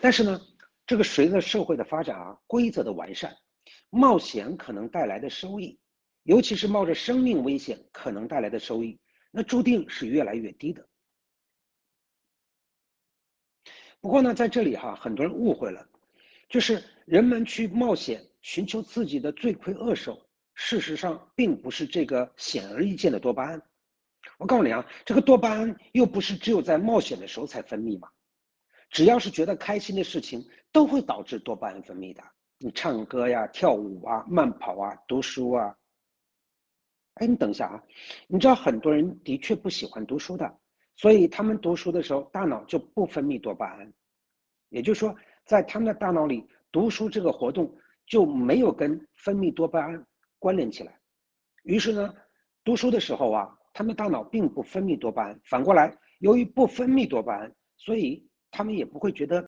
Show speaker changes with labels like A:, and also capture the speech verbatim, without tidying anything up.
A: 但是呢，这个随着社会的发展啊，规则的完善，冒险可能带来的收益，尤其是冒着生命危险可能带来的收益，那注定是越来越低的。不过呢，在这里哈，很多人误会了，就是人们去冒险寻求自己的罪魁祸首，事实上并不是这个显而易见的多巴胺。我告诉你啊，这个多巴胺又不是只有在冒险的时候才分泌嘛，只要是觉得开心的事情，都会导致多巴胺分泌的。你唱歌呀、跳舞啊、慢跑啊、读书啊。哎，你等一下啊，你知道很多人的确不喜欢读书的，所以他们读书的时候，大脑就不分泌多巴胺。也就是说，在他们的大脑里，读书这个活动就没有跟分泌多巴胺关联起来。于是呢，读书的时候啊，他们大脑并不分泌多巴胺，反过来，由于不分泌多巴胺，所以他们也不会觉得